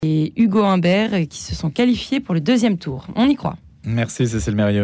et Hugo Humbert qui se sont qualifiés pour le deuxième tour. On y croit. Merci Cécile Mérieux.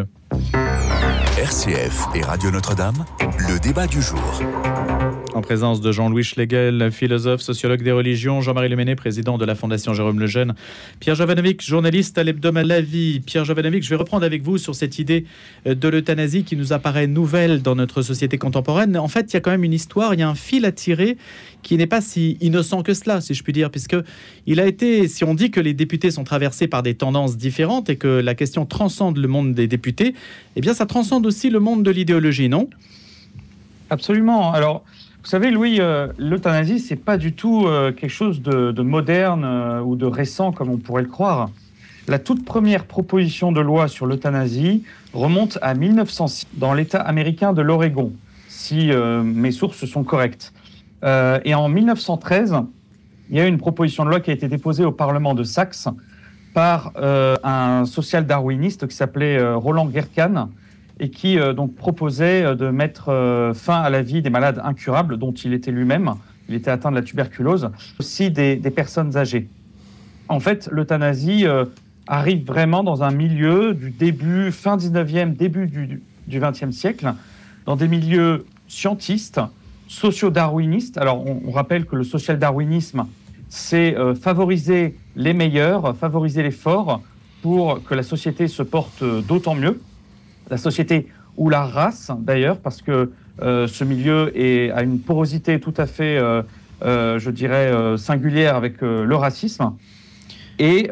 RCF et Radio Notre-Dame, le débat du jour. En présence de Jean-Louis Schlegel, philosophe, sociologue des religions, Jean-Marie Leméné, président de la Fondation Jérôme Lejeune, Pierre Jovanovic, journaliste à l'hebdomadaire La Vie. Pierre Jovanovic, je vais reprendre avec vous sur cette idée de l'euthanasie qui nous apparaît nouvelle dans notre société contemporaine. En fait, il y a quand même une histoire, il y a un fil à tirer qui n'est pas si innocent que cela, si je puis dire, puisque il a été, si on dit que les députés sont traversés par des tendances différentes et que la question transcende le monde des députés, eh bien ça transcende aussi le monde de l'idéologie, non ? Absolument. Alors, vous savez, Louis, l'euthanasie, c'est pas du tout quelque chose de moderne ou de récent, comme on pourrait le croire. La toute première proposition de loi sur l'euthanasie remonte à 1906, dans l'État américain de l'Oregon, si mes sources sont correctes. Et en 1913, il y a eu une proposition de loi qui a été déposée au Parlement de Saxe par un social-darwiniste qui s'appelait Roland Gerkan, et qui donc proposait de mettre fin à la vie des malades incurables, dont il était lui-même. Il était atteint de la tuberculose, aussi des personnes âgées. En fait, l'euthanasie arrive vraiment dans un milieu du début, fin 19e, début du 20e siècle, dans des milieux scientistes, socio-darwinistes. Alors, on rappelle que le social-darwinisme, c'est favoriser les meilleurs, favoriser les forts, pour que la société se porte d'autant mieux. La société ou la race, d'ailleurs, parce que ce milieu a une porosité tout à fait, je dirais, singulière avec le racisme. Et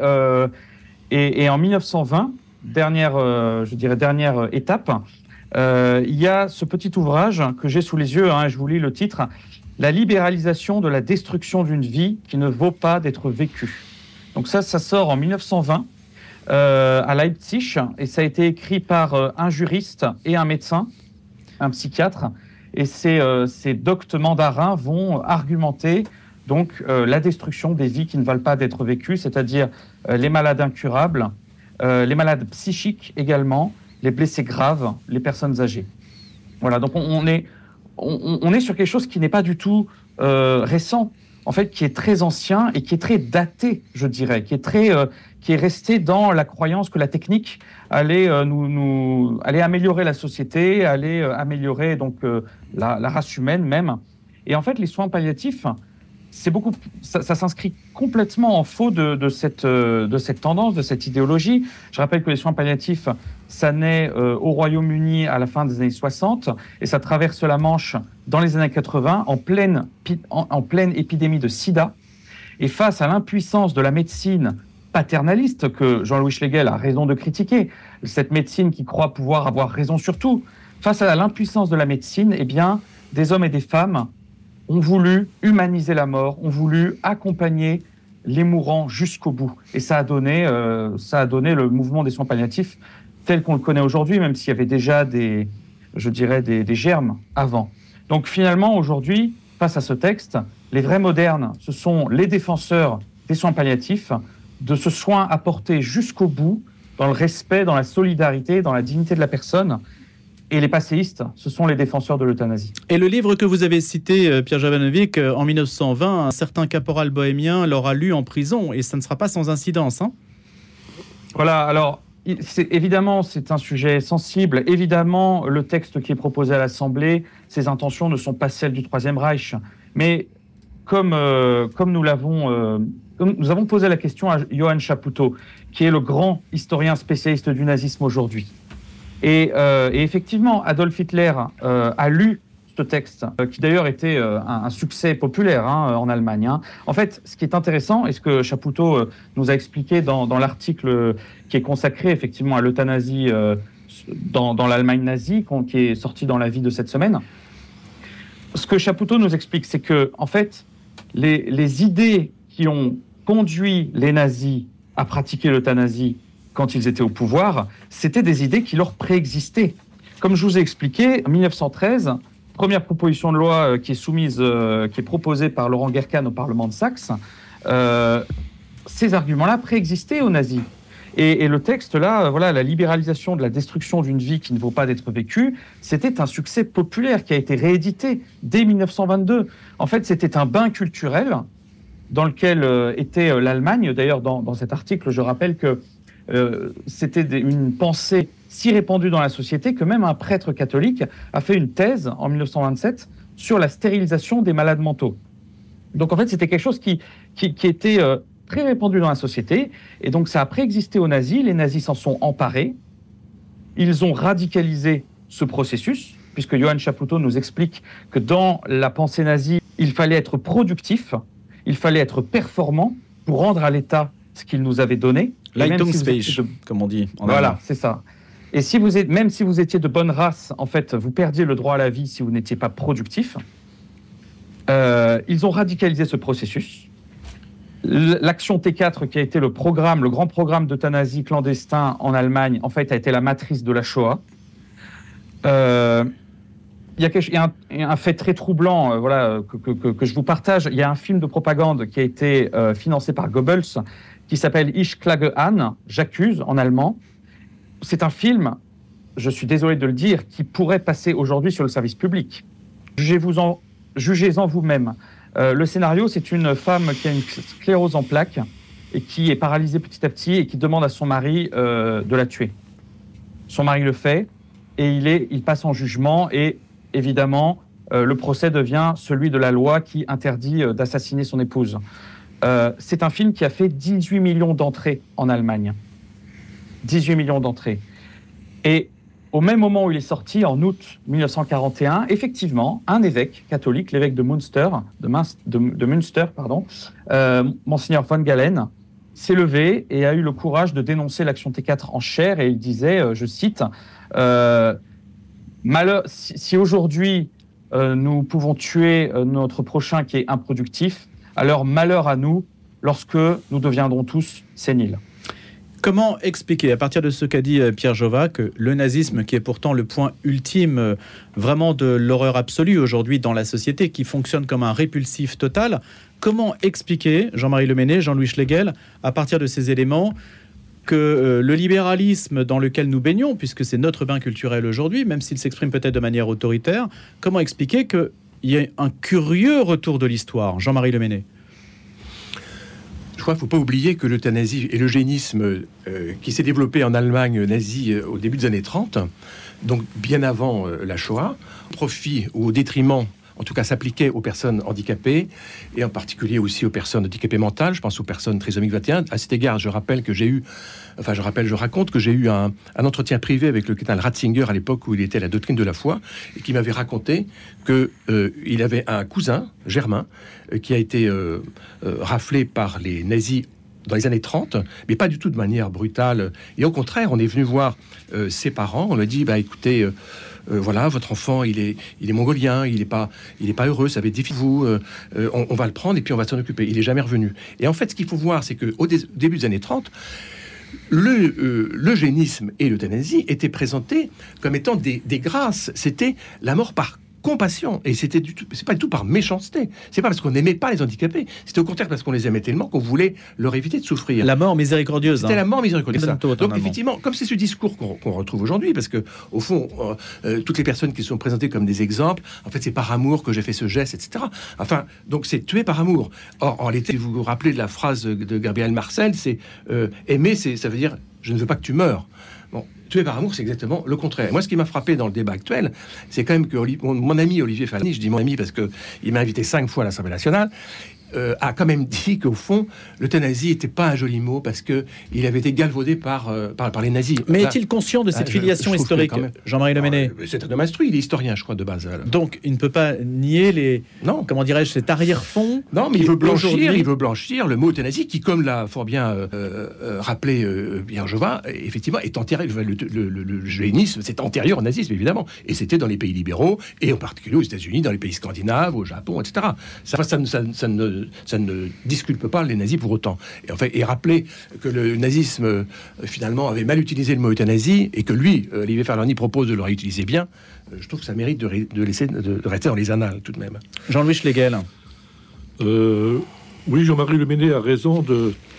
en 1920, dernière étape, il y a ce petit ouvrage que j'ai sous les yeux, je vous lis le titre, « La libéralisation de la destruction d'une vie qui ne vaut pas d'être vécue ». Donc ça sort en 1920. À Leipzig, et ça a été écrit par un juriste et un médecin, un psychiatre, et ces doctes mandarins vont argumenter donc la destruction des vies qui ne valent pas d'être vécues, c'est-à-dire les malades incurables, les malades psychiques également, les blessés graves, les personnes âgées. Voilà, donc on est sur quelque chose qui n'est pas du tout récent, en fait, qui est très ancien et qui est très daté, je dirais, qui est resté dans la croyance que la technique allait allait améliorer la société, allait améliorer donc la race humaine même. Et en fait, les soins palliatifs, ça s'inscrit complètement en faux de cette tendance, de cette idéologie. Je rappelle que les soins palliatifs, ça naît au Royaume-Uni à la fin des années 60 et ça traverse la Manche dans les années 80 en pleine épidémie de sida. Et face à l'impuissance de la médecine paternaliste que Jean-Louis Schlegel a raison de critiquer, cette médecine qui croit pouvoir avoir raison sur tout, face à l'impuissance de la médecine, eh bien, des hommes et des femmes ont voulu humaniser la mort, ont voulu accompagner les mourants jusqu'au bout. Et ça a donné le mouvement des soins palliatifs tel qu'on le connaît aujourd'hui, même s'il y avait déjà des germes avant. Donc finalement, aujourd'hui, face à ce texte, les vrais modernes, ce sont les défenseurs des soins palliatifs, de ce soin apporté jusqu'au bout, dans le respect, dans la solidarité, dans la dignité de la personne. Et les passéistes, ce sont les défenseurs de l'euthanasie. Et le livre que vous avez cité, Pierre Jovanovic, en 1920, un certain caporal bohémien l'aura lu en prison, et ça ne sera pas sans incidence. Voilà, alors, évidemment, c'est un sujet sensible. Évidemment, le texte qui est proposé à l'Assemblée, ses intentions ne sont pas celles du Troisième Reich. Mais comme nous avons posé la question à Johann Chapoutot, qui est le grand historien spécialiste du nazisme aujourd'hui. Et effectivement, Adolf Hitler a lu ce texte, qui d'ailleurs était un succès populaire en Allemagne. En fait, ce qui est intéressant, et ce que Chapoutot nous a expliqué dans l'article qui est consacré effectivement à l'euthanasie dans l'Allemagne nazie, qui est sorti dans La Vie de cette semaine, ce que Chapoutot nous explique, c'est que en fait, les idées qui ont conduit les nazis à pratiquer l'euthanasie quand ils étaient au pouvoir, c'était des idées qui leur préexistaient. Comme je vous ai expliqué, en 1913, première proposition de loi qui est proposée par Laurent Gerkan au Parlement de Saxe, ces arguments-là préexistaient aux nazis. Et le texte là, voilà, la libéralisation de la destruction d'une vie qui ne vaut pas d'être vécue, c'était un succès populaire qui a été réédité dès 1922. En fait, c'était un bain culturel dans lequel était l'Allemagne. D'ailleurs, dans cet article, je rappelle que c'était une pensée si répandue dans la société que même un prêtre catholique a fait une thèse en 1927 sur la stérilisation des malades mentaux. Donc en fait, c'était quelque chose qui était très répandu dans la société, et donc ça a préexisté aux nazis. Les nazis s'en sont emparés, ils ont radicalisé ce processus, puisque Johann Chapoutot nous explique que dans la pensée nazie, il fallait être productif, il fallait être performant pour rendre à l'État ce qu'il nous avait donné. Leistungsfähig, comme on dit. Voilà, c'est ça. Et même si vous étiez de bonne race, en fait, vous perdiez le droit à la vie si vous n'étiez pas productif. Ils ont radicalisé ce processus. L'action T4, qui a été le grand programme d'euthanasie clandestin en Allemagne, en fait, a été la matrice de la Shoah. Il y a un fait très troublant que je vous partage. Il y a un film de propagande qui a été financé par Goebbels qui s'appelle Ich klage an, j'accuse en allemand. C'est un film, je suis désolé de le dire, qui pourrait passer aujourd'hui sur le service public. Jugez-en vous-même. Le scénario, c'est une femme qui a une sclérose en plaques et qui est paralysée petit à petit et qui demande à son mari de la tuer. Son mari le fait et il passe en jugement et évidemment, le procès devient celui de la loi qui interdit d'assassiner son épouse. C'est un film qui a fait 18 millions d'entrées en Allemagne. 18 millions d'entrées. Et au même moment où il est sorti, en août 1941, effectivement, un évêque catholique, l'évêque de Münster, Monseigneur von Galen, s'est levé et a eu le courage de dénoncer l'action T4 en chair, et il disait, je cite, si aujourd'hui nous pouvons tuer notre prochain qui est improductif, alors malheur à nous lorsque nous deviendrons tous séniles. Comment expliquer, à partir de ce qu'a dit Pierre Jova, que le nazisme, qui est pourtant le point ultime vraiment de l'horreur absolue aujourd'hui dans la société, qui fonctionne comme un répulsif total, comment expliquer, Jean-Marie Leméné, Jean-Louis Schlegel, à partir de ces éléments, que le libéralisme dans lequel nous baignons, puisque c'est notre bain culturel aujourd'hui, même s'il s'exprime peut-être de manière autoritaire, comment expliquer qu'il y a un curieux retour de l'histoire? Jean-Marie Leméné. Je crois qu'il ne faut pas oublier que l'euthanasie et l'eugénisme qui s'est développé en Allemagne nazie au début des années 30, donc bien avant la Shoah, au profit ou au détriment, en tout cas s'appliquait aux personnes handicapées, et en particulier aussi aux personnes handicapées mentales, je pense aux personnes trisomiques 21. À cet égard, je raconte que j'ai eu un entretien privé avec le cardinal Ratzinger à l'époque où il était à la doctrine de la foi, et qui m'avait raconté qu'il avait un cousin, Germain, qui a été raflé par les nazis dans les années 30, mais pas du tout de manière brutale. Et au contraire, on est venu voir ses parents, on lui a dit, écoutez, voilà, votre enfant, il est mongolien, il est pas heureux, ça va être difficile. On va le prendre et puis on va s'en occuper. Il est jamais revenu. Et en fait, ce qu'il faut voir, c'est que au début des années 30, l'eugénisme et l'euthanasie étaient présentés comme étant des grâces. C'était la mort par compassion, et c'est pas du tout par méchanceté. C'est pas parce qu'on n'aimait pas les handicapés, c'était au contraire parce qu'on les aimait tellement qu'on voulait leur éviter de souffrir. La mort miséricordieuse. C'était la mort miséricordieuse. Donc effectivement, comme c'est ce discours qu'on retrouve aujourd'hui, parce que au fond, toutes les personnes qui sont présentées comme des exemples, en fait, c'est par amour que j'ai fait ce geste, etc. Enfin, donc c'est tuer par amour. Or, en réalité, vous vous rappelez de la phrase de Gabriel Marcel, c'est aimer, ça veut dire je ne veux pas que tu meurs. Bon, tuer par amour, c'est exactement le contraire. Moi, ce qui m'a frappé dans le débat actuel, c'est quand même que mon ami Olivier Falani, je dis mon ami parce qu'il m'a invité 5 fois à l'Assemblée nationale, a quand même dit qu'au fond, l'euthanasie n'était pas un joli mot parce qu'il avait été galvaudé par les nazis. Mais est-il conscient de cette filiation historique, Jean-Marie Leméné? C'est un homme instruit, il est historien, je crois, de base. Alors. Donc, il ne peut pas nier comment dirais-je, cet arrière-fond. Non, mais il veut blanchir le mot euthanasie qui, comme l'a fort bien rappelé Pierre Jova, effectivement, est antérieur. Le génisme, c'est antérieur au nazisme, évidemment. Et c'était dans les pays libéraux, et en particulier aux États-Unis, dans les pays scandinaves, au Japon, etc. Ça ne disculpe pas les nazis pour autant. Et rappeler que le nazisme, finalement, avait mal utilisé le mot euthanasie, et que lui, Olivier Falani, propose de le réutiliser bien, je trouve que ça mérite de rester dans les annales, tout de même. Jean-Louis Schlegel. Oui, Jean-Marie Leméné a raison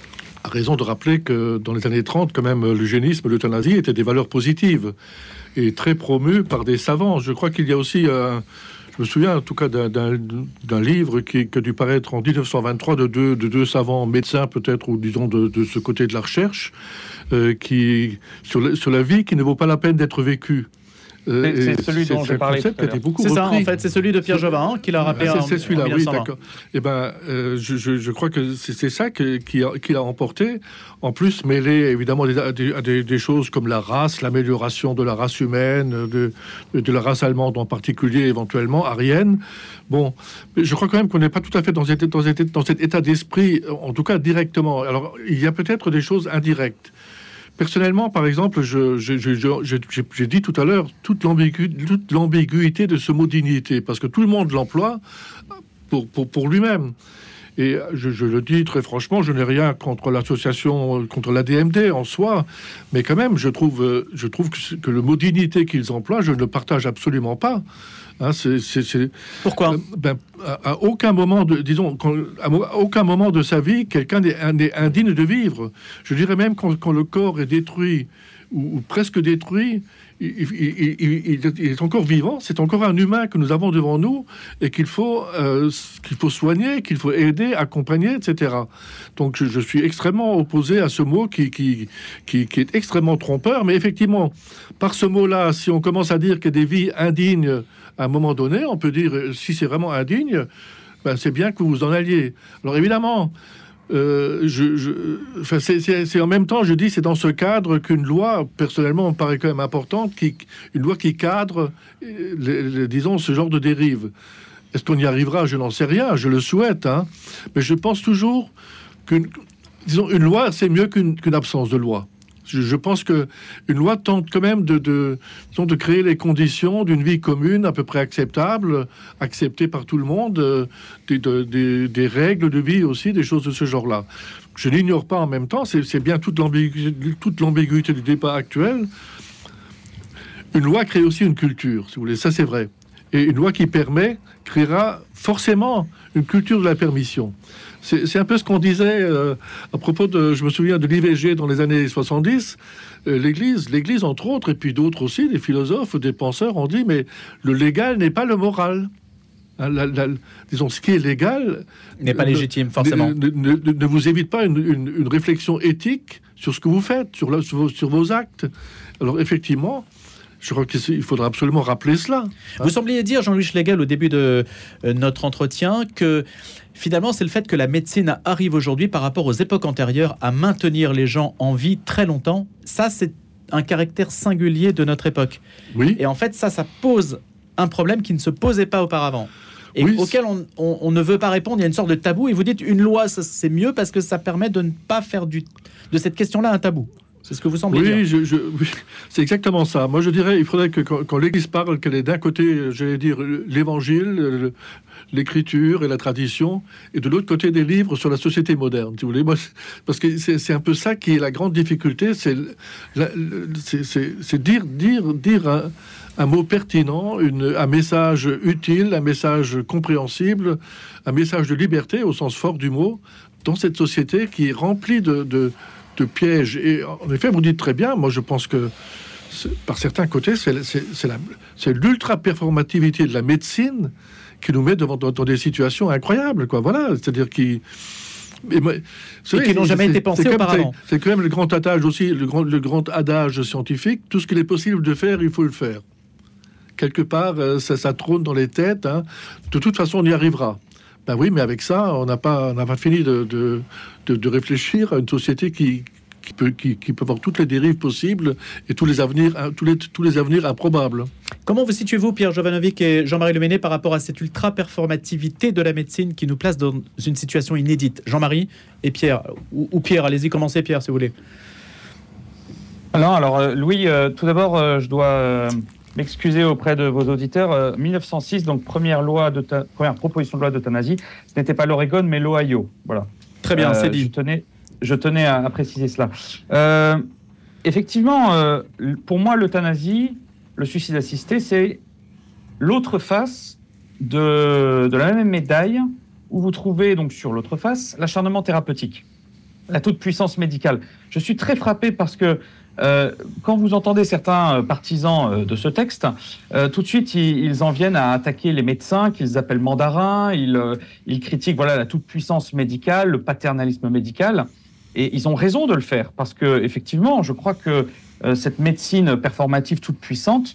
a raison de rappeler que dans les années 30, quand même, l'eugénisme, l'euthanasie étaient des valeurs positives et très promues par des savants. Je crois qu'il y a aussi, je me souviens en tout cas d'un livre qui a dû paraître en 1923 de deux savants médecins peut-être, ou disons de ce côté de la recherche, qui sur la vie qui ne vaut pas la peine d'être vécue. C'est celui dont j'ai parlé tout à l'heure. C'est ça, en fait, c'est celui de Pierre Jovin qui l'a rappelé en 1920. C'est celui-là, oui, d'accord. Eh ben, je crois que c'est ça qui a emporté. En plus, mêlé évidemment à des choses comme la race, l'amélioration de la race humaine, de la race allemande en particulier, éventuellement, aryenne. Bon, je crois quand même qu'on n'est pas tout à fait dans cet état d'esprit, en tout cas directement. Alors, il y a peut-être des choses indirectes. Personnellement, par exemple, j'ai dit tout à l'heure toute l'ambiguïté de ce mot dignité, parce que tout le monde l'emploie pour lui-même. Et je le dis très franchement, je n'ai rien contre l'association, contre la DMD en soi, mais quand même, je trouve que le mot dignité qu'ils emploient, je ne le partage absolument pas. Hein, Pourquoi à aucun moment à aucun moment de sa vie, quelqu'un n'est indigne de vivre. Je dirais même quand le corps est détruit ou presque détruit, il est encore vivant. C'est encore un humain que nous avons devant nous et qu'il faut soigner, qu'il faut aider, accompagner, etc. Donc je suis extrêmement opposé à ce mot qui est extrêmement trompeur. Mais effectivement, par ce mot-là, si on commence à dire qu'il y a des vies indignes à un moment donné, on peut dire, si c'est vraiment indigne, ben c'est bien que vous vous en alliez. Alors évidemment, c'est en même temps, je dis, c'est dans ce cadre qu'une loi, personnellement, me paraît quand même importante, une loi qui cadre, disons, ce genre de dérive. Est-ce qu'on y arrivera? Je n'en sais rien, je le souhaite, hein. Mais je pense toujours qu'une loi, c'est mieux qu'une absence de loi. Je pense que une loi tente quand même de créer les conditions d'une vie commune à peu près acceptable, acceptée par tout le monde, des règles de vie aussi, des choses de ce genre-là. Je n'ignore pas en même temps, c'est bien toute l'ambiguïté du débat actuel. Une loi crée aussi une culture, si vous voulez, ça c'est vrai. Et une loi qui permet créera forcément une culture de la permission. C'est un peu ce qu'on disait à propos je me souviens de l'IVG dans les années 70. L'Église, entre autres, et puis d'autres aussi, des philosophes, des penseurs, ont dit, mais le légal n'est pas le moral. Disons, ce qui est légal n'est pas légitime, forcément. Ne vous évite pas une réflexion éthique sur ce que vous faites, sur vos actes. Alors, effectivement, je crois qu'il faudra absolument rappeler cela. Vous sembliez dire, Jean-Louis Schlegel, au début de notre entretien, que finalement, c'est le fait que la médecine arrive aujourd'hui par rapport aux époques antérieures à maintenir les gens en vie très longtemps. Ça, c'est un caractère singulier de notre époque. Oui. Et en fait, ça pose un problème qui ne se posait pas auparavant. Et oui, auquel on ne veut pas répondre. Il y a une sorte de tabou. Et vous dites, une loi, c'est mieux parce que ça permet de ne pas faire de cette question-là un tabou. C'est ce que vous semblez dire. Oui, c'est exactement ça. Moi, je dirais, il faudrait que quand l'Église parle, qu'elle ait d'un côté, j'allais dire, l'Évangile, l'écriture et la tradition, et de l'autre côté des livres sur la société moderne, si vous voulez. Moi, parce que c'est un peu ça qui est la grande difficulté, c'est dire un mot pertinent, un message utile, un message compréhensible, un message de liberté au sens fort du mot, dans cette société qui est remplie de pièges. Et en effet, vous dites très bien, moi je pense que par certains côtés, c'est l'ultra-performativité de la médecine qui nous met dans des situations incroyables, quoi. Voilà, c'est-à-dire qui n'ont jamais été pensées auparavant. C'est quand même le grand adage aussi, le grand adage scientifique, tout ce qu'il est possible de faire, il faut le faire. Quelque part, ça trône dans les têtes, hein. De toute façon, on y arrivera. Ben oui, mais avec ça, on n'a pas fini de réfléchir à une société qui peut avoir toutes les dérives possibles et tous les avenirs improbables. Comment vous situez-vous, Pierre Jovanovic et Jean-Marie Le Menez, par rapport à cette ultra-performativité de la médecine qui nous place dans une situation inédite? Jean-Marie et Pierre, ou Pierre, allez-y, commencez Pierre, si vous voulez. Alors Louis, tout d'abord, je dois m'excuser auprès de vos auditeurs. 1906, donc première proposition de loi d'euthanasie, ce n'était pas l'Oregon, mais l'Ohio. Voilà. Très bien, c'est dit. Je tenais à préciser cela. Effectivement, pour moi, l'euthanasie, le suicide assisté, c'est l'autre face de la même médaille, où vous trouvez donc sur l'autre face l'acharnement thérapeutique. la toute-puissance médicale. Je suis très frappé parce que quand vous entendez certains partisans de ce texte, tout de suite, ils en viennent à attaquer les médecins qu'ils appellent mandarins, ils critiquent la toute-puissance médicale, le paternalisme médical, et ils ont raison de le faire, parce que effectivement, je crois que cette médecine performative toute-puissante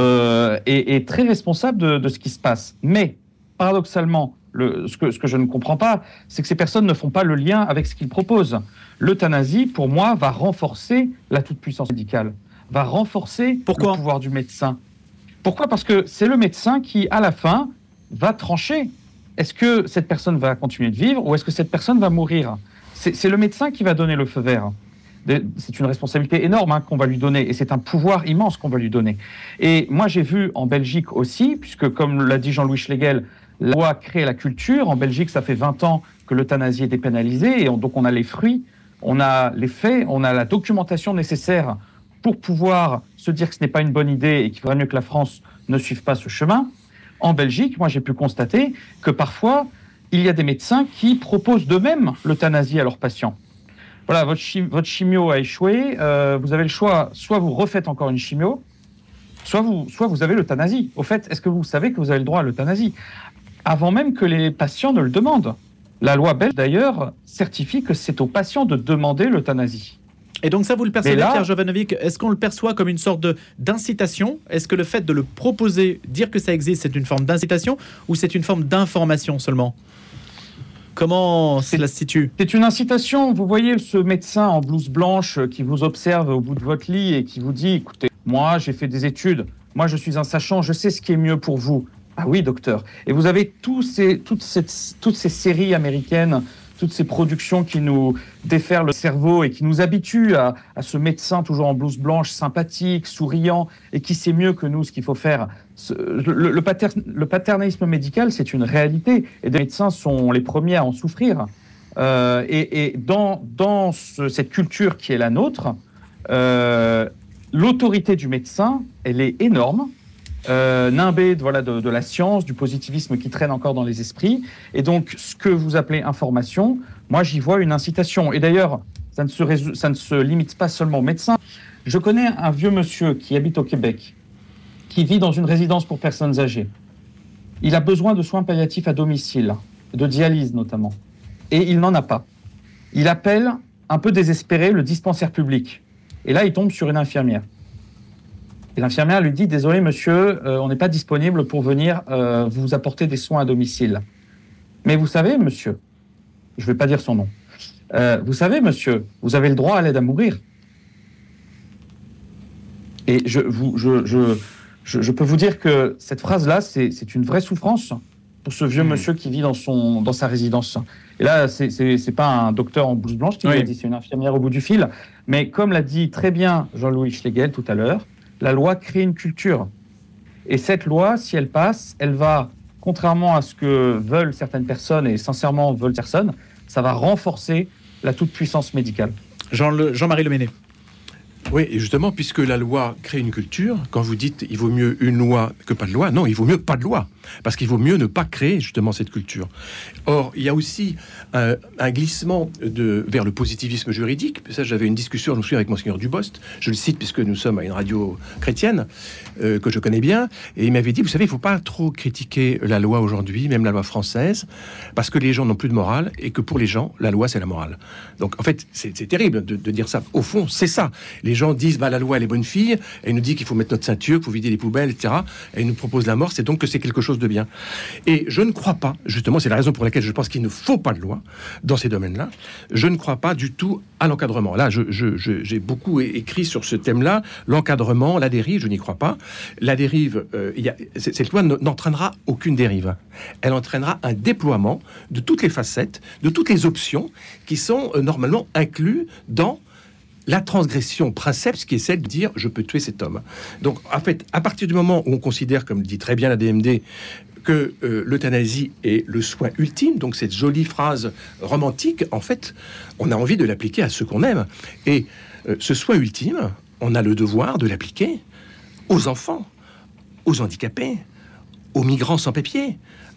est très responsable de ce qui se passe. Mais, paradoxalement, ce que je ne comprends pas, c'est que ces personnes ne font pas le lien avec ce qu'ils proposent. L'euthanasie, pour moi, va renforcer la toute-puissance médicale, va renforcer le pouvoir du médecin. Pourquoi ? Parce que c'est le médecin qui, à la fin, va trancher. Est-ce que cette personne va continuer de vivre ou est-ce que cette personne va mourir ? C'est le médecin qui va donner le feu vert. C'est une responsabilité énorme qu'on va lui donner et c'est un pouvoir immense qu'on va lui donner. Et moi, j'ai vu en Belgique aussi, puisque comme l'a dit Jean-Louis Schlegel, la loi crée la culture. En Belgique, ça fait 20 ans que l'euthanasie est dépénalisée et donc on a les fruits, on a les faits, on a la documentation nécessaire pour pouvoir se dire que ce n'est pas une bonne idée et qu'il faudrait mieux que la France ne suive pas ce chemin. En Belgique, moi j'ai pu constater que parfois, il y a des médecins qui proposent d'eux-mêmes l'euthanasie à leurs patients. Voilà, votre chimio a échoué, vous avez le choix, soit vous refaites encore une chimio, soit vous avez l'euthanasie. Au fait, est-ce que vous savez que vous avez le droit à l'euthanasie ? Avant même que les patients ne le demandent. La loi belge, d'ailleurs, certifie que c'est aux patients de demander l'euthanasie. Et donc ça, vous le percevez, Pierre Jovanovic, est-ce qu'on le perçoit comme une sorte d'incitation ? Est-ce que le fait de le proposer, dire que ça existe, c'est une forme d'incitation ou c'est une forme d'information seulement ? Comment cela se situe ? C'est une incitation. Vous voyez ce médecin en blouse blanche qui vous observe au bout de votre lit et qui vous dit « Écoutez, moi, j'ai fait des études. Moi, je suis un sachant. Je sais ce qui est mieux pour vous. » Ah oui, docteur. Et vous avez toutes ces séries américaines, toutes ces productions qui nous déferlent le cerveau et qui nous habituent à ce médecin toujours en blouse blanche, sympathique, souriant, et qui sait mieux que nous ce qu'il faut faire. Le paternalisme médical, c'est une réalité, et les médecins sont les premiers à en souffrir. Et dans cette culture qui est la nôtre, l'autorité du médecin, elle est énorme. Nimbé de la science, du positivisme qui traîne encore dans les esprits. Et donc, ce que vous appelez information, moi, j'y vois une incitation. Et d'ailleurs, ça ne se limite pas seulement aux médecins. Je connais un vieux monsieur qui habite au Québec, qui vit dans une résidence pour personnes âgées. Il a besoin de soins palliatifs à domicile, de dialyse notamment. Et il n'en a pas. Il appelle, un peu désespéré, le dispensaire public. Et là, il tombe sur une infirmière. Et l'infirmière lui dit « Désolé monsieur, on n'est pas disponible pour venir vous apporter des soins à domicile. » Mais vous savez monsieur, je ne vais pas dire son nom, vous savez monsieur, vous avez le droit à l'aide à mourir. Et je peux vous dire que cette phrase-là, c'est une vraie souffrance pour ce vieux monsieur qui vit dans sa résidence. Et là, c'est pas un docteur en blouse blanche qui l'a dit, c'est une infirmière au bout du fil. Mais comme l'a dit très bien Jean-Louis Schlegel tout à l'heure, la loi crée une culture. Et cette loi, si elle passe, elle va, contrairement à ce que veulent certaines personnes, et sincèrement veulent personne, ça va renforcer la toute-puissance médicale. Jean-Marie Leméné. Oui, et justement, puisque la loi crée une culture, quand vous dites il vaut mieux une loi que pas de loi, non, il vaut mieux pas de loi, parce qu'il vaut mieux ne pas créer justement cette culture. Or, il y a aussi un glissement vers le positivisme juridique. Ça, j'avais une discussion, je me souviens, avec Monseigneur Dubost, je le cite puisque nous sommes à une radio chrétienne que je connais bien, et il m'avait dit, vous savez, il ne faut pas trop critiquer la loi aujourd'hui, même la loi française, parce que les gens n'ont plus de morale, et que pour les gens, la loi, c'est la morale. Donc, en fait, c'est terrible de dire ça. Au fond, c'est ça. Les gens disent, la loi, elle est bonne fille, elle nous dit qu'il faut mettre notre ceinture, qu'il faut vider les poubelles, etc. Elle nous propose la mort, c'est donc que c'est quelque chose de bien. Et je ne crois pas, justement, c'est la raison pour laquelle je pense qu'il ne faut pas de loi dans ces domaines-là, je ne crois pas du tout à l'encadrement. Là, j'ai beaucoup écrit sur ce thème-là, l'encadrement, la dérive, je n'y crois pas. La dérive, cette loi n'entraînera aucune dérive. Elle entraînera un déploiement de toutes les facettes, de toutes les options qui sont normalement inclus dans la transgression princeps qui est celle de dire je peux tuer cet homme. Donc en fait, à partir du moment où on considère, comme dit très bien la DMD, que l'euthanasie est le soin ultime, donc cette jolie phrase romantique, en fait, on a envie de l'appliquer à ceux qu'on aime. Et ce soin ultime, on a le devoir de l'appliquer aux enfants, aux handicapés, aux migrants sans papier,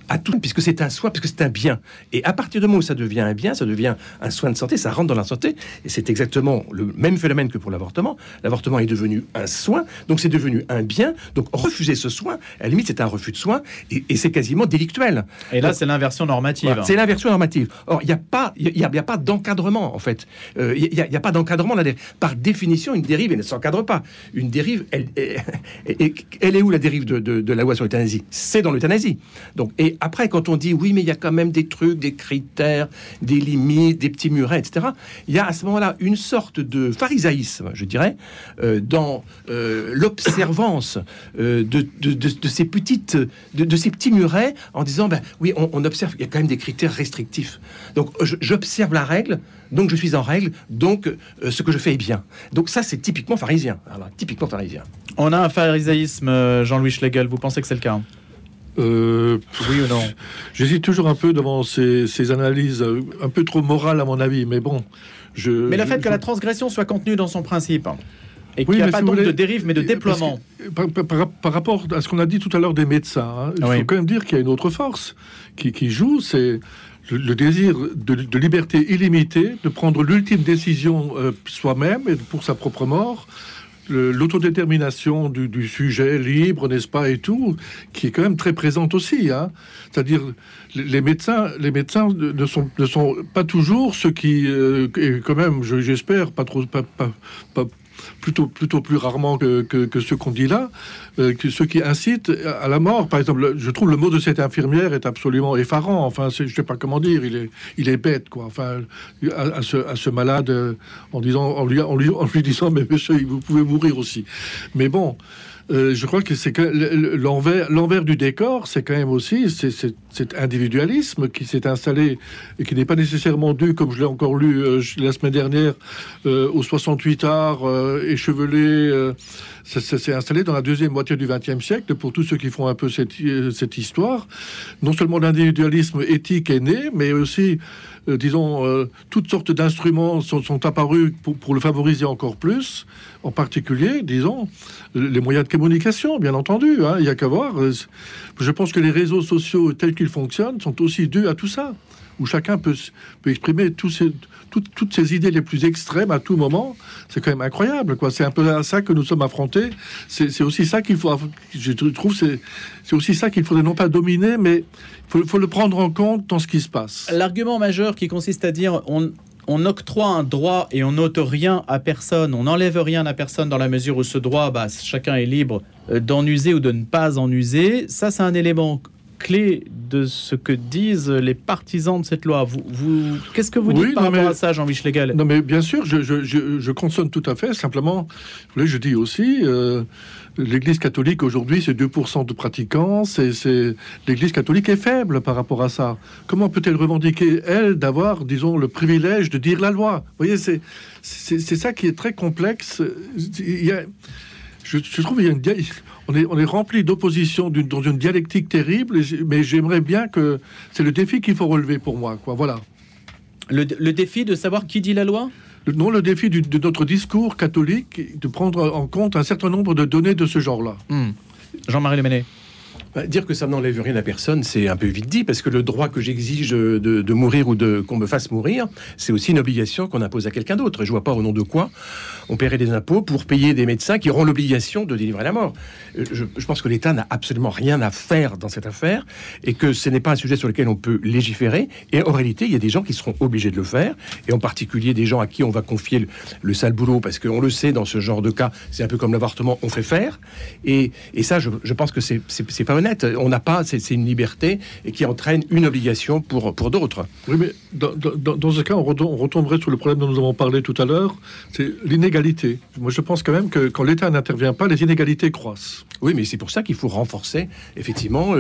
à tout, puisque c'est un soin, puisque c'est un bien. Et à partir du moment où ça devient un bien, ça devient un soin de santé, ça rentre dans la santé. Et c'est exactement le même phénomène que pour l'avortement. L'avortement est devenu un soin, donc c'est devenu un bien. Donc refuser ce soin, à la limite, c'est un refus de soin, et c'est quasiment délictuel. Et là, donc, c'est l'inversion normative. Voilà, c'est l'inversion normative. Or, il n'y a pas d'encadrement, en fait. Il n'y a pas d'encadrement. Par définition, une dérive, elle ne s'encadre pas. Une dérive, elle est où la dérive de la loi sur l'euthanasie? C'est dans l'euthanasie. Donc, et après, quand on dit oui, mais il y a quand même des trucs, des critères, des limites, des petits murets, etc., il y a à ce moment-là une sorte de pharisaïsme, je dirais, dans l'observance de ces petits murets, en disant oui, on observe, il y a quand même des critères restrictifs. Donc, j'observe la règle, donc je suis en règle, donc ce que je fais est bien. Donc ça, c'est typiquement pharisien. Alors, typiquement pharisien. On a un pharisaïsme, Jean-Louis Schlegel. Vous pensez que c'est le cas? Oui ou non? J'hésite toujours un peu devant ces analyses un peu trop morales à mon avis, mais bon. Mais le fait que la transgression soit contenue dans son principe et qu'il n'y a pas donc de dérive mais de déploiement. Par rapport à ce qu'on a dit tout à l'heure des médecins, il faut quand même dire qu'il y a une autre force qui joue, c'est le désir de liberté illimitée, de prendre l'ultime décision soi-même et pour sa propre mort. L'autodétermination du sujet libre, n'est-ce pas, et tout, qui est quand même très présente aussi. C'est-à-dire, les médecins ne sont pas toujours ceux qui, et quand même, j'espère, plutôt plus rarement que ce qu'on dit là, que ceux qui incitent à la mort. Par exemple, je trouve le mot de cette infirmière est absolument effarant. Enfin, je ne sais pas comment dire, il est bête, quoi. Enfin, à ce malade, en lui disant, mais monsieur, vous pouvez mourir aussi. Mais bon. Je crois que c'est que l'envers du décor, c'est quand même aussi cet individualisme qui s'est installé et qui n'est pas nécessairement dû, comme je l'ai encore lu la semaine dernière, aux 68 arts échevelés. Ça s'est installé dans la deuxième moitié du XXe siècle pour tous ceux qui font un peu cette histoire. Non seulement l'individualisme éthique est né, mais aussi, toutes sortes d'instruments sont apparus pour le favoriser encore plus. En particulier, les moyens de communication, bien entendu. Il n'y a qu'à voir. Je pense que les réseaux sociaux tels qu'ils fonctionnent sont aussi dus à tout ça, où chacun peut exprimer toutes ces idées les plus extrêmes à tout moment. C'est quand même incroyable, quoi. C'est un peu à ça que nous sommes affrontés. C'est aussi ça qu'il faut. Je trouve c'est aussi ça qu'il faudrait non pas dominer, mais il faut le prendre en compte dans ce qui se passe. L'argument majeur qui consiste à dire on octroie un droit et on n'ôte rien à personne, on n'enlève rien à personne dans la mesure où ce droit, chacun est libre d'en user ou de ne pas en user. Ça, c'est un élément clé de ce que disent les partisans de cette loi. Qu'est-ce que vous dites par rapport à ça, Jean-Louis Schlegel? Non, mais bien sûr, je consonne tout à fait. Simplement, je dis aussi, l'Église catholique aujourd'hui, c'est 2% de pratiquants. L'Église catholique est faible par rapport à ça. Comment peut-elle revendiquer, elle, d'avoir, le privilège de dire la loi? Vous voyez, c'est ça qui est très complexe. Je trouve on est rempli d'opposition dans une dialectique terrible, mais j'aimerais bien que c'est le défi qu'il faut relever pour moi, quoi. Voilà. Le défi de savoir qui dit la loi? Le défi de notre discours catholique, de prendre en compte un certain nombre de données de ce genre-là. Jean-Marie Le Menez. Dire que ça n'enlève rien à personne, c'est un peu vite dit, parce que le droit que j'exige de mourir ou qu'on me fasse mourir, c'est aussi une obligation qu'on impose à quelqu'un d'autre. Et je vois pas au nom de quoi on paierait des impôts pour payer des médecins qui auront l'obligation de délivrer la mort. Je pense que l'État n'a absolument rien à faire dans cette affaire et que ce n'est pas un sujet sur lequel on peut légiférer. Et en réalité, il y a des gens qui seront obligés de le faire, et en particulier des gens à qui on va confier le sale boulot, parce qu'on le sait, dans ce genre de cas, c'est un peu comme l'avortement, on fait faire. Et ça, je pense que c'est pas honnête. On n'a pas, c'est une liberté et qui entraîne une obligation pour d'autres. Oui, mais dans ce cas, on retomberait sur le problème dont nous avons parlé tout à l'heure, c'est l'inégalité. Moi, je pense quand même que quand l'État n'intervient pas, les inégalités croissent. Oui, mais c'est pour ça qu'il faut renforcer, effectivement,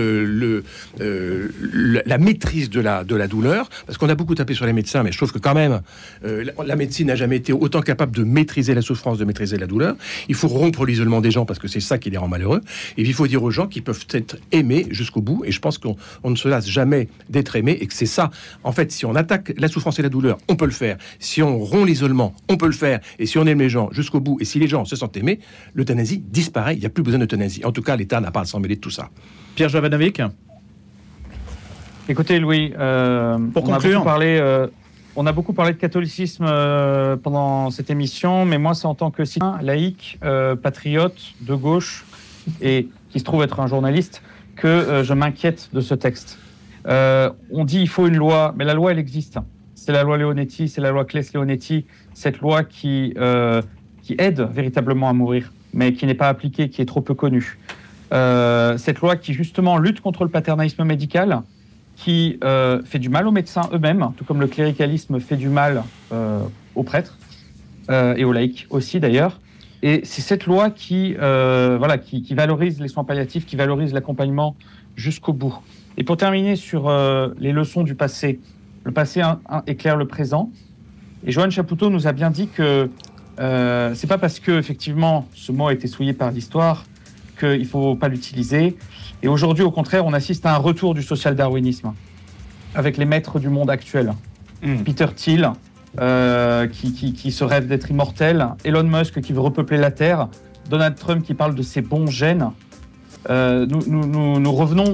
la maîtrise de la douleur, parce qu'on a beaucoup tapé sur les médecins, mais je trouve que quand même, la médecine n'a jamais été autant capable de maîtriser la souffrance, de maîtriser la douleur. Il faut rompre l'isolement des gens, parce que c'est ça qui les rend malheureux. Et il faut dire aux gens qu'ils peuvent être aimés jusqu'au bout, et je pense qu'on ne se lasse jamais d'être aimé, et que c'est ça. En fait, si on attaque la souffrance et la douleur, on peut le faire. Si on rompt l'isolement, on peut le faire. Et si on aime les gens jusqu'au bout, et si les gens se sentent aimés, l'euthanasie disparaît. Il n'y a plus besoin d'euthanasie. En tout cas, l'État n'a pas à s'en mêler de tout ça. Pierre Jovanovic. Écoutez, Louis, Pour conclure. On a beaucoup parlé de catholicisme pendant cette émission, mais moi, c'est en tant que citoyen laïque, patriote, de gauche, et qui se trouve être un journaliste, que je m'inquiète de ce texte. On dit il faut une loi, mais la loi, elle existe. C'est la loi Leonetti, c'est la loi Claes-Leonetti, cette loi qui aide véritablement à mourir, mais qui n'est pas appliquée, qui est trop peu connue. Cette loi qui, justement, lutte contre le paternalisme médical, qui fait du mal aux médecins eux-mêmes, tout comme le cléricalisme fait du mal aux prêtres et aux laïcs aussi d'ailleurs. Et c'est cette loi qui valorise les soins palliatifs, qui valorise l'accompagnement jusqu'au bout. Et pour terminer sur les leçons du passé, le passé éclaire le présent. Et Johan Chapoutot nous a bien dit que c'est pas parce que effectivement ce mot a été souillé par l'histoire qu'il faut pas l'utiliser. Et aujourd'hui, au contraire, on assiste à un retour du social-darwinisme avec les maîtres du monde actuel. Peter Thiel, qui se rêve d'être immortel, Elon Musk qui veut repeupler la Terre, Donald Trump qui parle de ses bons gènes. Nous revenons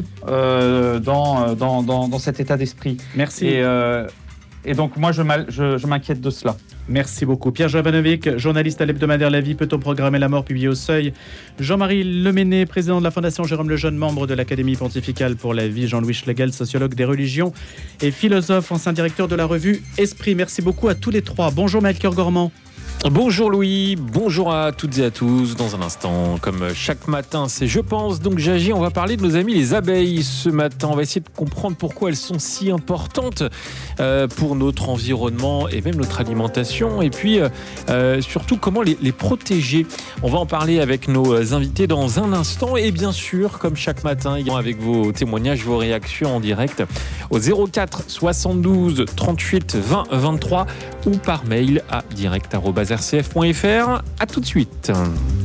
dans cet état d'esprit. Merci. Et donc, moi, je m'inquiète de cela. Merci beaucoup. Pierre Jovanovic, journaliste à l'hebdomadaire La Vie, Peut-on programmer la mort, publié au Seuil. Jean-Marie Leméné, président de la Fondation Jérôme Lejeune, membre de l'Académie pontificale pour la vie. Jean-Louis Schlegel, sociologue des religions et philosophe, ancien directeur de la revue Esprit. Merci beaucoup à tous les trois. Bonjour Melchior Gormand. Bonjour Louis, bonjour à toutes et à tous. Dans un instant, comme chaque matin, c'est Je pense, donc j'agis. On va parler de nos amis les abeilles ce matin. On va essayer de comprendre pourquoi elles sont si importantes pour notre environnement et même notre alimentation. Et puis, surtout, comment les protéger. On va en parler avec nos invités dans un instant. Et bien sûr, comme chaque matin, avec vos témoignages, vos réactions en direct au 04 72 38 20 23 ou par mail à direct@rcf.fr. À tout de suite.